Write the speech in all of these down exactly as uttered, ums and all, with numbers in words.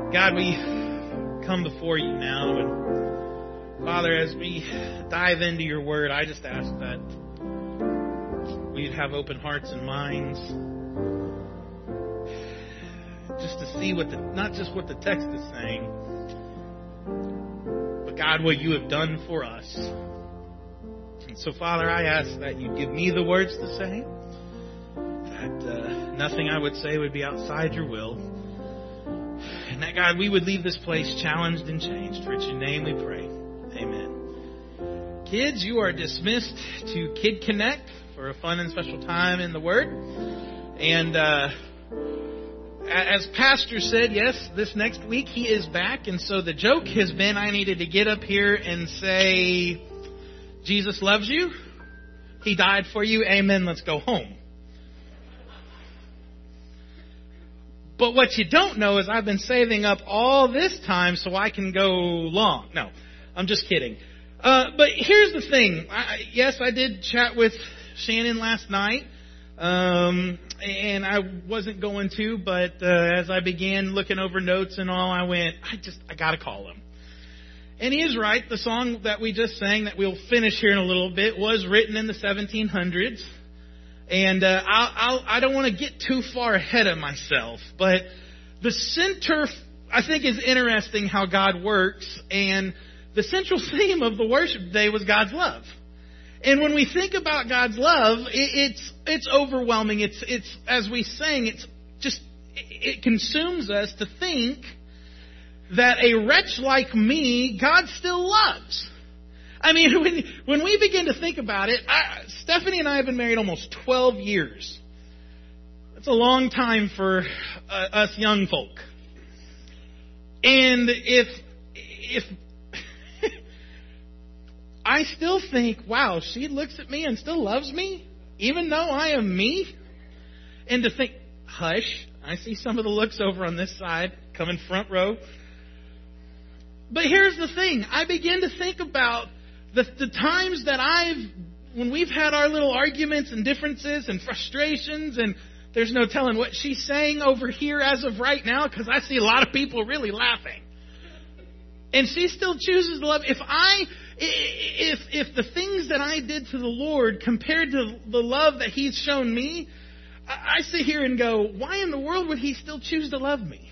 God, we come before you now, and Father, as we dive into your word, I just ask that we'd have open hearts and minds just to see what the, not just what the text is saying, but God, what you have done for us. And so, Father, I ask that you give me the words to say, that uh, nothing I would say would be outside your will. And that, God, we would leave this place challenged and changed. For it's your name we pray. Amen. Kids, you are dismissed to Kid Connect for a fun and special time in the Word. And uh, as Pastor said, yes, this next week he is back. And so the joke has been I needed to get up here and say, Jesus loves you. He died for you. Amen. Let's go home. But what you don't know is I've been saving up all this time so I can go long. No, I'm just kidding. Uh, but here's the thing. I, yes, I did chat with Shannon last night, um, and I wasn't going to, but uh, as I began looking over notes and all, I went, I just, I got to call him. And he is right. The song that we just sang that we'll finish here in a little bit was written in the seventeen hundreds. And uh, I'll, I'll, I don't want to get too far ahead of myself, but the center, I think, is interesting how God works. And the central theme of the worship today was God's love. And when we think about God's love, it, it's it's overwhelming. It's it's as we sang, it's just it consumes us to think that a wretch like me, God still loves. I mean, when when we begin to think about it, I, Stephanie and I have been married almost twelve years. That's a long time for uh, us young folk. And if if I still think, wow, she looks at me and still loves me, even though I am me, and to think, hush, I see some of the looks over on this side, coming front row. But here's the thing, I begin to think about The, the times that I've, when we've had our little arguments and differences and frustrations, and there's no telling what she's saying over here as of right now, because I see a lot of people really laughing. And she still chooses to love. If I, if if the things that I did to the Lord compared to the love that He's shown me, I, I sit here and go, why in the world would He still choose to love me?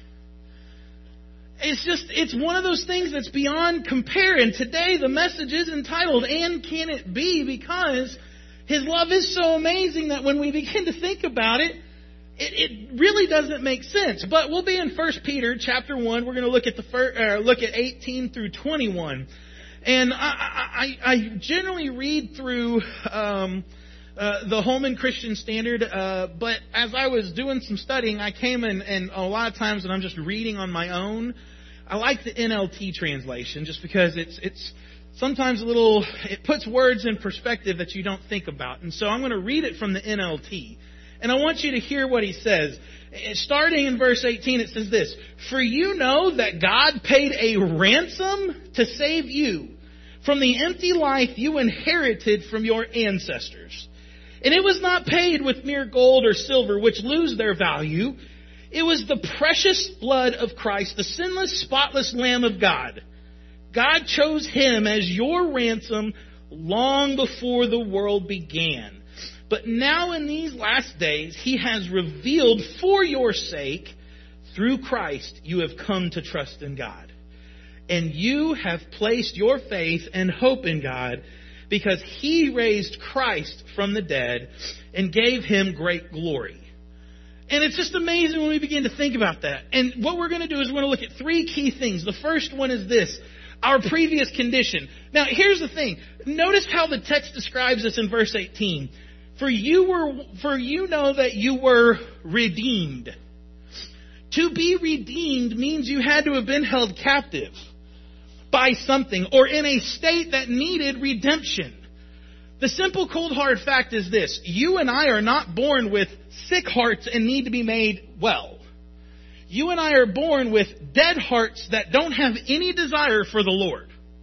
It's just, it's one of those things that's beyond compare. And today the message is entitled, And Can It Be? Because His love is so amazing that when we begin to think about it, it, it really doesn't make sense. But we'll be in First Peter chapter one. We're going to look at the first, uh, look at eighteen through twenty-one. And I, I, I generally read through um, uh, the Holman Christian Standard. Uh, but as I was doing some studying, I came in, and a lot of times when I'm just reading on my own, I like the N L T translation just because it's it's sometimes a little, it puts words in perspective that you don't think about. And so I'm going to read it from the N L T. And I want you to hear what he says. Starting in verse eighteen, it says this: For you know that God paid a ransom to save you from the empty life you inherited from your ancestors. And it was not paid with mere gold or silver, which lose their value. It was the precious blood of Christ, the sinless, spotless Lamb of God. God chose Him as your ransom long before the world began. But now in these last days, He has revealed for your sake, through Christ, you have come to trust in God. And you have placed your faith and hope in God because He raised Christ from the dead and gave Him great glory. And it's just amazing when we begin to think about that. And what we're going to do is we're going to look at three key things. The first one is this: our previous condition. Now, here's the thing. Notice how the text describes this in verse eighteen. For you were, for you know that you were redeemed. To be redeemed means you had to have been held captive by something or in a state that needed redemption. The simple, cold, hard fact is this: you and I are not born with sick hearts and need to be made well. You and I are born with dead hearts that don't have any desire for the Lord.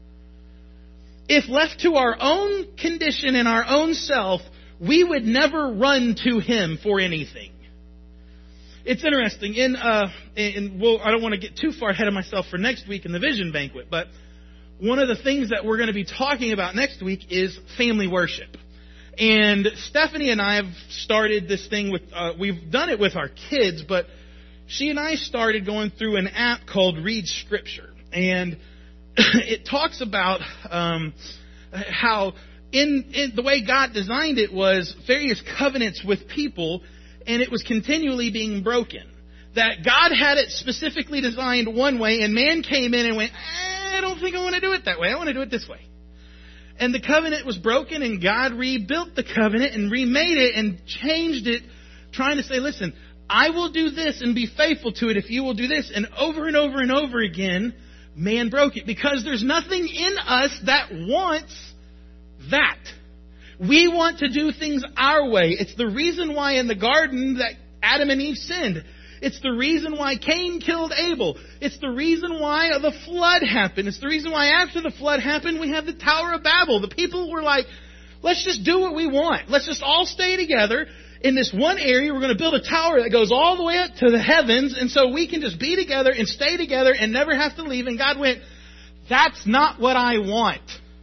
If left to our own condition and our own self, we would never run to Him for anything. it's interesting. In uh, in well, I don't want to get too far ahead of myself for next week in the Vision Banquet, but one of the things that we're going to be talking about next week is family worship. And Stephanie and I have started this thing with, uh, we've done it with our kids, but she and I started going through an app called Read Scripture. And it talks about um, how in, in the way God designed it was various covenants with people, and it was continually being broken. That God had it specifically designed one way, and man came in and went, I don't think I want to do it that way. I want to do it this way. And the covenant was broken, and God rebuilt the covenant and remade it and changed it, trying to say, listen, I will do this and be faithful to it if you will do this. And over and over and over again, man broke it, because there's nothing in us that wants that. We want to do things our way. It's the reason why in the garden that Adam and Eve sinned. It's the reason why Cain killed Abel. It's the reason why the flood happened. It's the reason why after the flood happened, we have the Tower of Babel. The people were like, let's just do what we want. Let's just all stay together in this one area. We're going to build a tower that goes all the way up to the heavens, and so we can just be together and stay together and never have to leave. And God went, that's not what I want.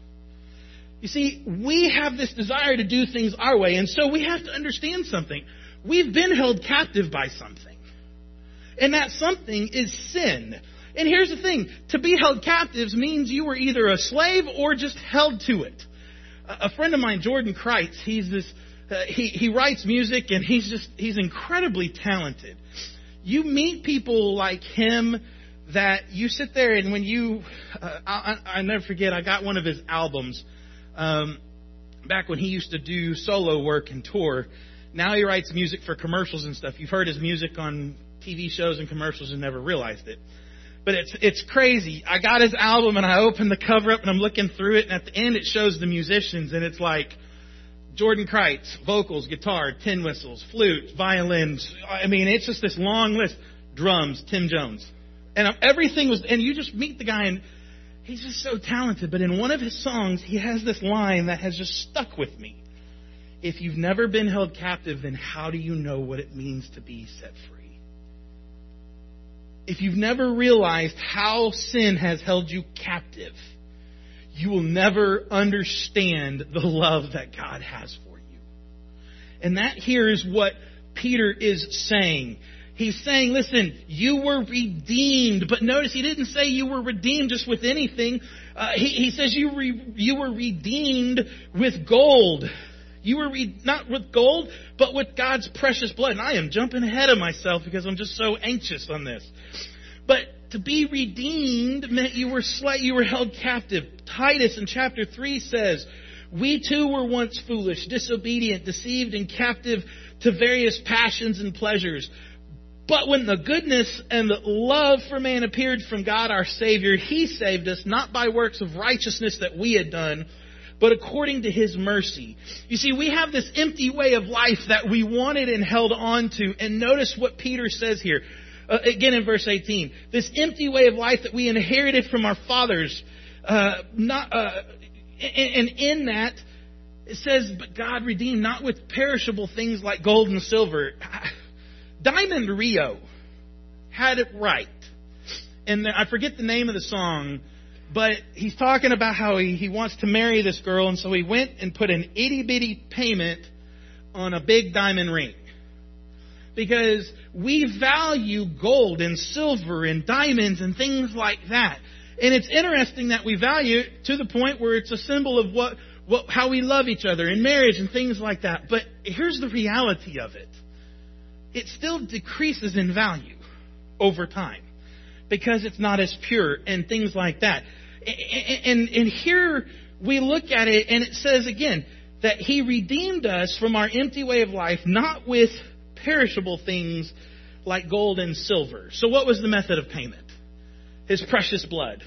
You see, we have this desire to do things our way, and so we have to understand something. We've been held captive by something. And that something is sin. And here's the thing. To be held captives means you were either a slave or just held to it. A friend of mine, Jordan Kreitz, he's this, uh, he, he writes music, and he's just, he's incredibly talented. You meet people like him that you sit there, and when you, uh, I, I never forget, I got one of his albums um, back when he used to do solo work and tour. Now he writes music for commercials and stuff. You've heard his music on T V shows and commercials and never realized it. But it's it's crazy. I got his album, and I opened the cover up, and I'm looking through it, and at the end it shows the musicians, and it's like Jordan Kreitz, vocals, guitar, tin whistles, flute, violins. I mean, it's just this long list. Drums, Tim Jones. And everything was, and you just meet the guy, and he's just so talented. But in one of his songs, he has this line that has just stuck with me. If you've never been held captive, then how do you know what it means to be set free? If you've never realized how sin has held you captive, you will never understand the love that God has for you. And that here is what Peter is saying. He's saying, listen, you were redeemed. But notice he didn't say you were redeemed just with anything. Uh, he, he says you, re, you were redeemed with gold. You were re- not with gold, but with God's precious blood. And I am jumping ahead of myself because I'm just so anxious on this. But to be redeemed meant you were sl- you were held captive. Titus in chapter three says, we too were once foolish, disobedient, deceived, and captive to various passions and pleasures. But when the goodness and the love for man appeared from God our Savior, He saved us not by works of righteousness that we had done, but according to His mercy. You see, we have this empty way of life that we wanted and held on to. And notice what Peter says here. Uh, again in verse eighteen. This empty way of life that we inherited from our fathers. Uh, not, uh, and, and in that, it says, but God redeemed not with perishable things like gold and silver. Diamond Rio had it right. And I forget the name of the song, but he's talking about how he, he wants to marry this girl, and so he went and put an itty-bitty payment on a big diamond ring. Because we value gold and silver and diamonds and things like that. And it's interesting that we value it to the point where it's a symbol of what, what how we love each other in marriage and things like that. But here's the reality of it. It still decreases in value over time because it's not as pure and things like that. And, and here we look at it, and it says again that He redeemed us from our empty way of life, not with perishable things like gold and silver. So what was the method of payment? His precious blood.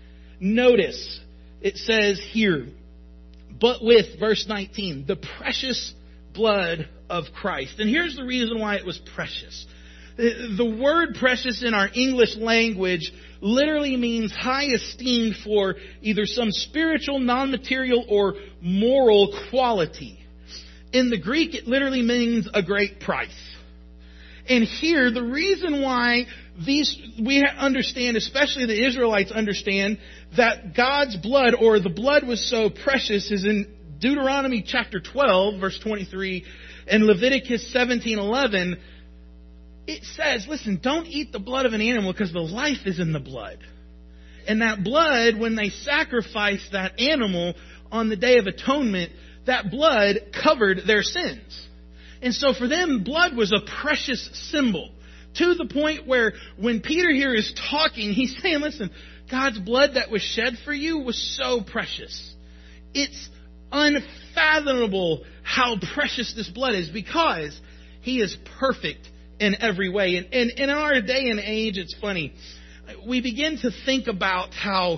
Notice it says here, but with, verse nineteen, the precious blood of Christ. And here's the reason why it was precious. The word precious in our English language literally means high esteemed for either some spiritual, non-material, or moral quality. In the Greek, it literally means a great price. And here, the reason why these we understand, especially the Israelites understand, that God's blood, or the blood, was so precious is in Deuteronomy chapter twelve, verse twenty-three, and Leviticus seventeen eleven. It says, listen, don't eat the blood of an animal because the life is in the blood. And that blood, when they sacrificed that animal on the Day of Atonement, that blood covered their sins. And so for them, blood was a precious symbol. To the point where when Peter here is talking, he's saying, listen, God's blood that was shed for you was so precious. It's unfathomable how precious this blood is because He is perfect in every way. And, and, and in our day and age, it's funny. We begin to think about how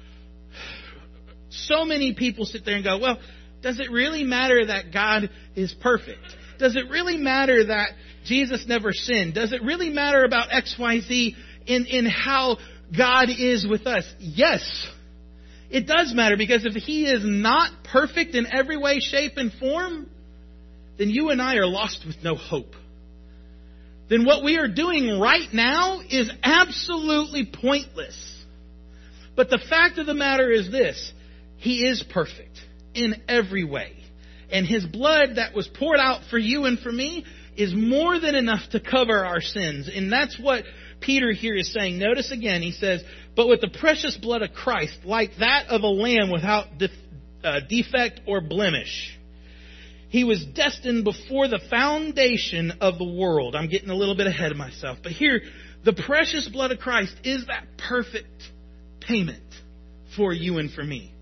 so many people sit there and go, well, does it really matter that God is perfect? Does it really matter that Jesus never sinned? Does it really matter about X Y Z in, in how God is with us? Yes, it does matter, because if He is not perfect in every way, shape, and form, then you and I are lost with no hope. Then what we are doing right now is absolutely pointless. But the fact of the matter is this: He is perfect in every way. And His blood that was poured out for you and for me is more than enough to cover our sins. And that's what Peter here is saying. Notice again, he says, but with the precious blood of Christ, like that of a lamb without def- uh, defect or blemish. He was destined before the foundation of the world. I'm getting a little bit ahead of myself. But here, the precious blood of Christ is that perfect payment for you and for me.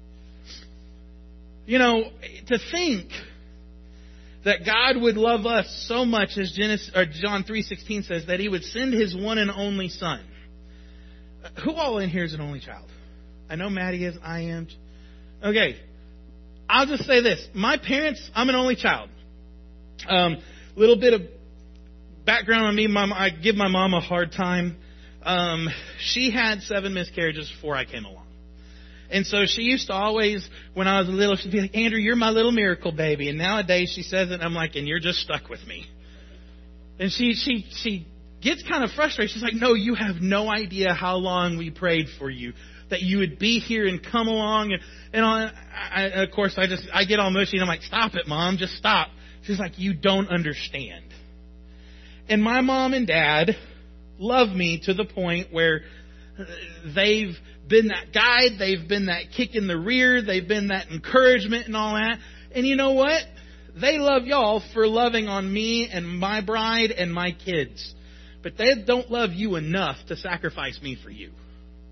You know, to think that God would love us so much, as Genesis, or John three sixteen says, that He would send His one and only Son. Who all in here is an only child? I know Maddie is. I am. Okay. I'll just say this. My parents, I'm an only child. A um, little bit of background on me. Mom, I give my mom a hard time. Um, she had seven miscarriages before I came along. And so she used to always, when I was little, she'd be like, Andrew, you're my little miracle baby. And nowadays she says it, and I'm like, and you're just stuck with me. And she she she gets kind of frustrated. She's like, no, you have no idea how long we prayed for you, that you would be here and come along. And, and I, I, of course, I just I get all mushy, and I'm like, stop it, Mom, just stop. She's like, you don't understand. And my mom and dad love me to the point where they've been that guide, they've been that kick in the rear, they've been that encouragement and all that. And you know what? They love y'all for loving on me and my bride and my kids. But they don't love you enough to sacrifice me for you.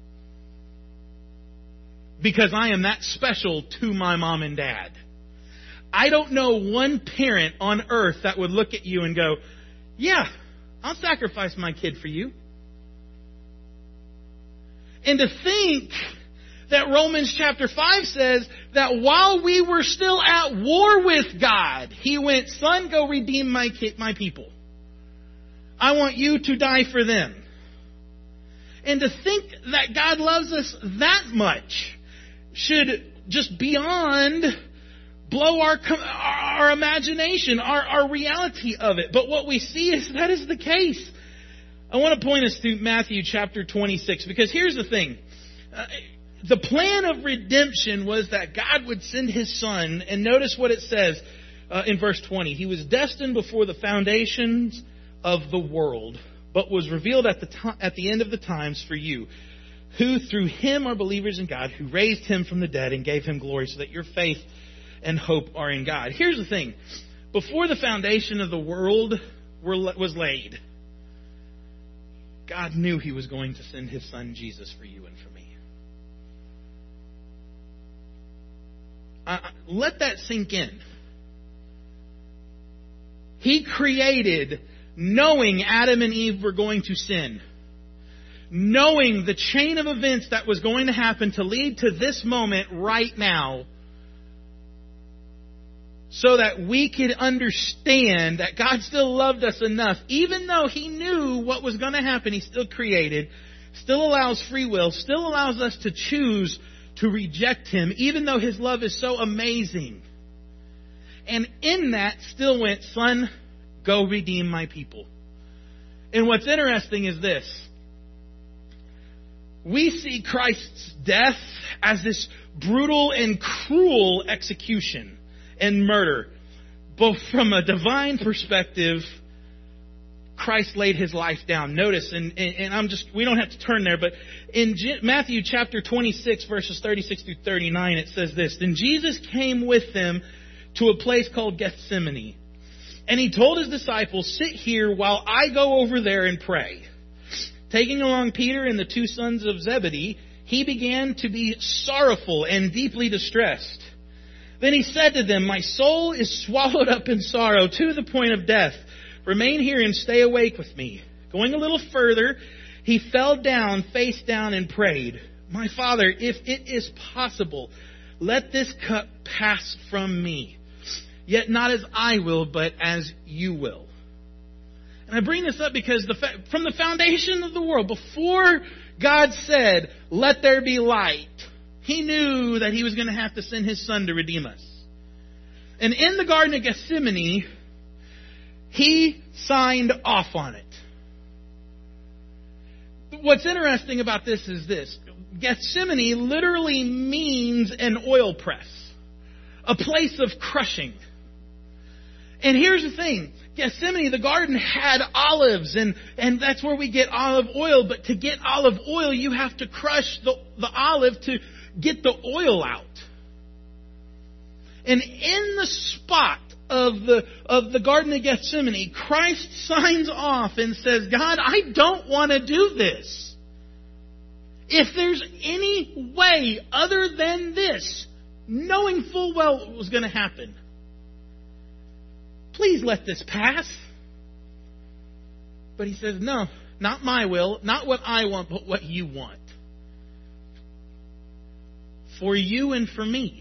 Because I am that special to my mom and dad. I don't know one parent on earth that would look at you and go, yeah, I'll sacrifice my kid for you. And to think that Romans chapter five says that while we were still at war with God, He went, Son, go redeem my kid, my people. I want you to die for them. And to think that God loves us that much should just beyond blow our our imagination, our, our reality of it. But what we see is that is the case. I want to point us to Matthew chapter twenty-six, because here's the thing. Uh, the plan of redemption was that God would send His Son, and notice what it says uh, in verse twenty. He was destined before the foundations of the world, but was revealed at the to- at the end of the times for you, who through Him are believers in God, who raised Him from the dead and gave Him glory, so that your faith and hope are in God. Here's the thing. Before the foundation of the world were, was laid, God knew He was going to send His Son Jesus for you and for me. Uh, let that sink in. He created knowing Adam and Eve were going to sin. Knowing the chain of events that was going to happen to lead to this moment right now, so that we could understand that God still loved us enough. Even though He knew what was going to happen, He still created, still allows free will, still allows us to choose to reject Him, even though His love is so amazing. And in that still went, Son, go redeem my people. And what's interesting is this. We see Christ's death as this brutal and cruel execution and murder. Both from a divine perspective, Christ laid his life down. Notice, and, and, and I'm just, we don't have to turn there, but in G- Matthew chapter twenty-six, verses thirty-six through thirty-nine, it says this. Then Jesus came with them to a place called Gethsemane. And he told his disciples, sit here while I go over there and pray. Taking along Peter and the two sons of Zebedee, he began to be sorrowful and deeply distressed. Then he said to them, my soul is swallowed up in sorrow to the point of death. Remain here and stay awake with me. Going a little further, he fell down, face down, and prayed, my Father, if it is possible, let this cup pass from me. Yet not as I will, but as you will. And I bring this up because the fa- from the foundation of the world, before God said, let there be light, he knew that he was going to have to send his son to redeem us. And in the Garden of Gethsemane, he signed off on it. What's interesting about this is this. Gethsemane literally means an oil press, a place of crushing. And here's the thing. Gethsemane, the garden, had olives, and, and that's where we get olive oil. But to get olive oil, you have to crush the, the olive to get the oil out. And in the spot of the of the Garden of Gethsemane, Christ signs off and says, God, I don't want to do this. If there's any way other than this, knowing full well what was going to happen, please let this pass. But he says, no, not my will, not what I want, but what you want. For you and for me.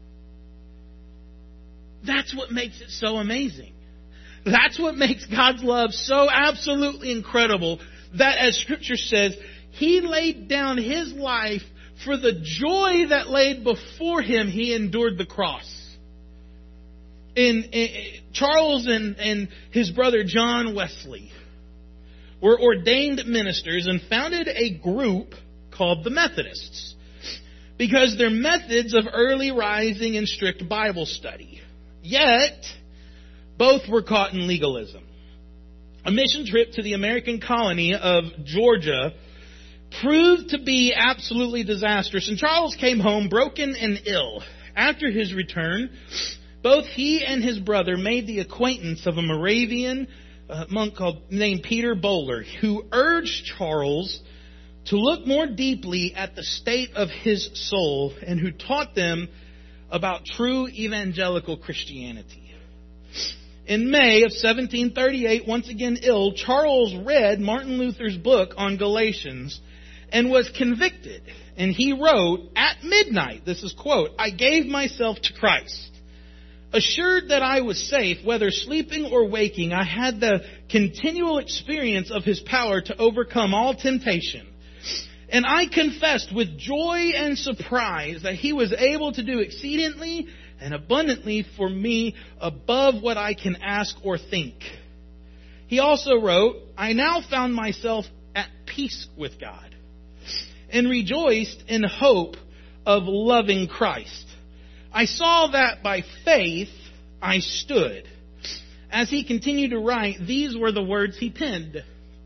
That's what makes it so amazing. That's what makes God's love so absolutely incredible, that as Scripture says, he laid down his life for the joy that laid before him. He endured the cross. In, in Charles and, and his brother John Wesley were ordained ministers and founded a group called the Methodists because their methods of early rising and strict Bible study. Yet, both were caught in legalism. A mission trip to the American colony of Georgia proved to be absolutely disastrous, and Charles came home broken and ill. After his return, both he and his brother made the acquaintance of a Moravian uh, monk called named Peter Böhler, who urged Charles to look more deeply at the state of his soul, and who taught them about true evangelical Christianity. In May of seventeen thirty-eight, once again ill, Charles read Martin Luther's book on Galatians and was convicted. And he wrote, at midnight, this is quote, I gave myself to Christ. Assured that I was safe, whether sleeping or waking, I had the continual experience of his power to overcome all temptation. And I confessed with joy and surprise that he was able to do exceedingly and abundantly for me above what I can ask or think. He also wrote, I now found myself at peace with God and rejoiced in hope of loving Christ. I saw that by faith I stood. As he continued to write, these were the words he penned.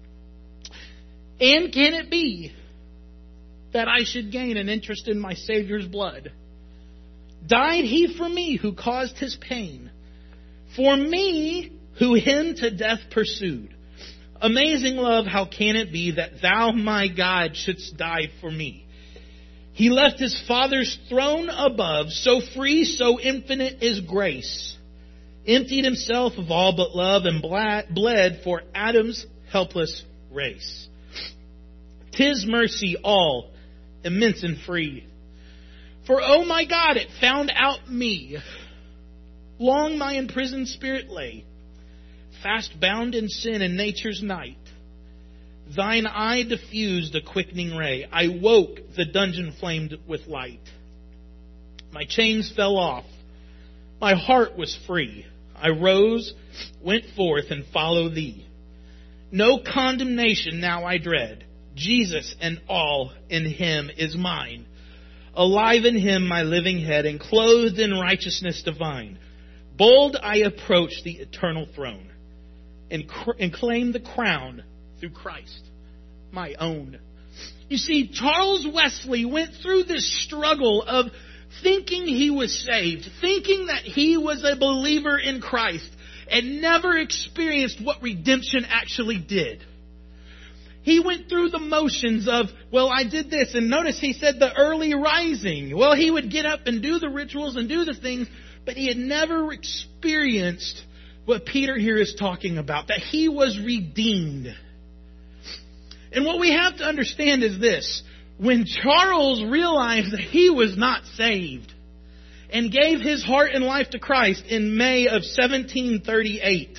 And can it be that I should gain an interest in my Savior's blood? Died he for me who caused his pain, for me who him to death pursued. Amazing love, how can it be that thou, my God, shouldst die for me? He left his Father's throne above, so free, so infinite is grace. Emptied himself of all but love and bled for Adam's helpless race. 'Tis mercy all, immense and free. For, oh my God, it found out me. Long my imprisoned spirit lay, fast bound in sin and nature's night. Thine eye diffused a quickening ray. I woke, the dungeon flamed with light. My chains fell off. My heart was free. I rose, went forth, and followed thee. No condemnation now I dread. Jesus and all in him is mine. Alive in him my living head, and clothed in righteousness divine. Bold I approach the eternal throne, and, cr- and claim the crown through Christ, my own. You see, Charles Wesley went through this struggle of thinking he was saved, thinking that he was a believer in Christ, and never experienced what redemption actually did. He went through the motions of, well, I did this. And notice he said the early rising. Well, he would get up and do the rituals and do the things, but he had never experienced what Peter here is talking about, that he was redeemed. And what we have to understand is this. When Charles realized that he was not saved and gave his heart and life to Christ in May of seventeen thirty-eight,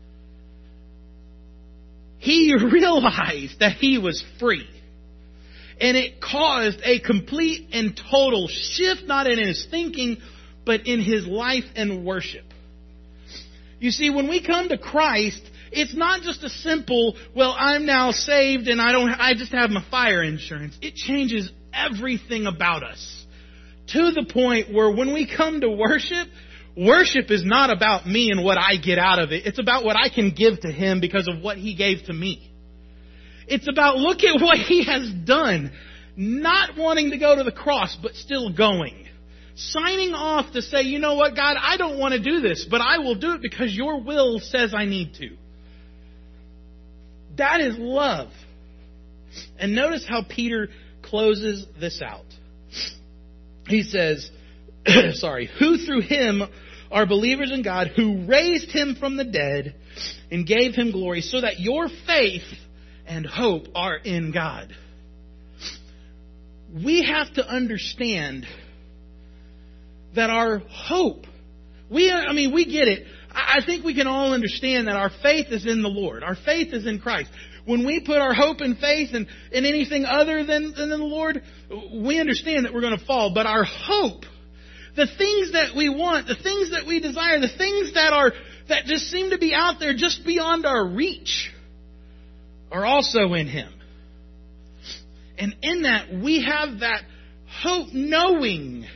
he realized that he was free. And it caused a complete and total shift, not in his thinking, but in his life and worship. You see, when we come to Christ, it's not just a simple, well, I'm now saved and I don't, I just have my fire insurance. It changes everything about us. To the point where when we come to worship, worship is not about me and what I get out of it. It's about what I can give to Him because of what He gave to me. It's about look at what He has done. Not wanting to go to the cross, but still going. Signing off to say, you know what, God, I don't want to do this, but I will do it because your will says I need to. That is love. And notice how Peter closes this out. He says, sorry, who through Him are believers in God, who raised Him from the dead and gave Him glory, so that your faith and hope are in God. We have to understand that our hope, we, I mean, we get it. I think we can all understand that our faith is in the Lord. Our faith is in Christ. When we put our hope and faith in, in anything other than, than the Lord, we understand that we're going to fall. But our hope, the things that we want, the things that we desire, the things that are that just seem to be out there just beyond our reach, are also in Him. And in that, we have that hope knowing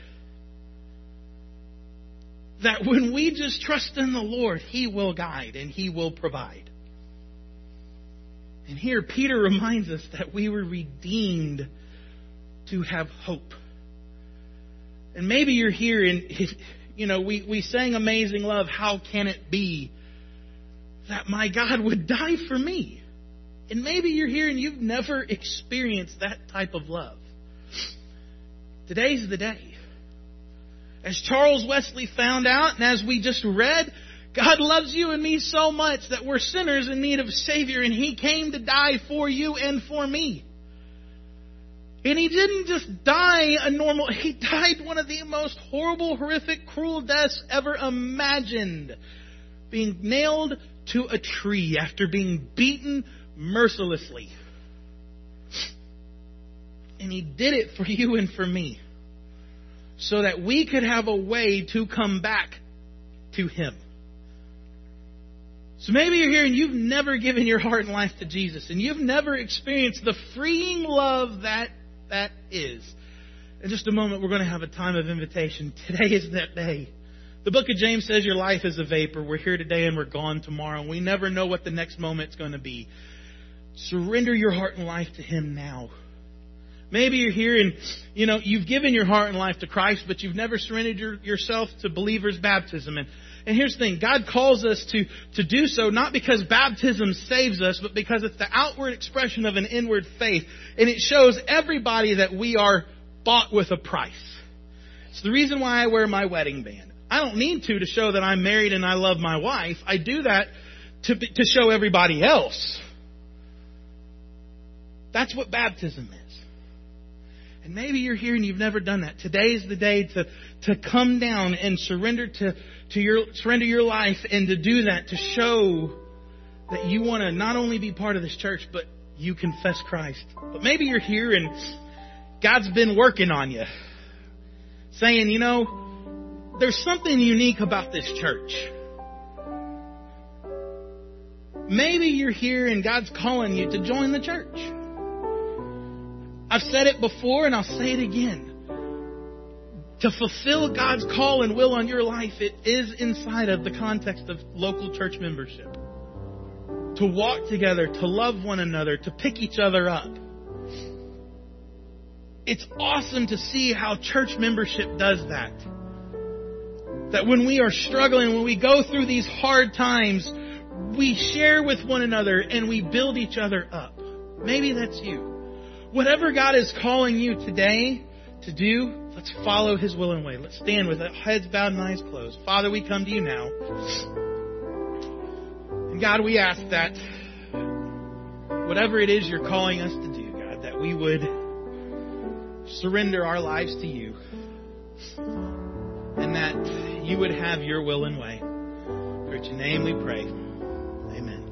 that when we just trust in the Lord, He will guide and He will provide. And here Peter reminds us that we were redeemed to have hope. And maybe you're here and, you know, we, we sang Amazing Love, how can it be that my God would die for me? And maybe you're here and you've never experienced that type of love. Today's the day. As Charles Wesley found out, and as we just read, God loves you and me so much that we're sinners in need of a Savior, and He came to die for you and for me. And He didn't just die a normal, He died one of the most horrible, horrific, cruel deaths ever imagined. Being nailed to a tree after being beaten mercilessly. And He did it for you and for me, so that we could have a way to come back to Him. So maybe you're here and you've never given your heart and life to Jesus, and you've never experienced the freeing love that that is. In just a moment, we're going to have a time of invitation. Today is that day. The book of James says your life is a vapor. We're here today and we're gone tomorrow. And we never know what the next moment's going to be. Surrender your heart and life to Him now. Maybe you're here and, you know, you've given your heart and life to Christ, but you've never surrendered your, yourself to believer's baptism. And, and here's the thing. God calls us to, to do so not because baptism saves us, but because it's the outward expression of an inward faith. And it shows everybody that we are bought with a price. It's the reason why I wear my wedding band. I don't need to to show that I'm married and I love my wife. I do that to, to show everybody else. That's what baptism is. And maybe you're here and you've never done that. Today is the day to, to come down and surrender to, to your surrender your life, and to do that to show that you want to not only be part of this church, but you confess Christ. But maybe you're here and God's been working on you, saying, you know, there's something unique about this church. Maybe you're here and God's calling you to join the church. I've said it before and I'll say it again. To fulfill God's call and will on your life, it is inside of the context of local church membership. To walk together, to love one another, to pick each other up. It's awesome to see how church membership does that. That when we are struggling, when we go through these hard times, we share with one another and we build each other up. Maybe that's you. Whatever God is calling you today to do, let's follow His will and way. Let's stand with heads bowed and eyes closed. Father, we come to you now. And God, we ask that whatever it is you're calling us to do, God, that we would surrender our lives to you. And that you would have your will and way. For your name we pray.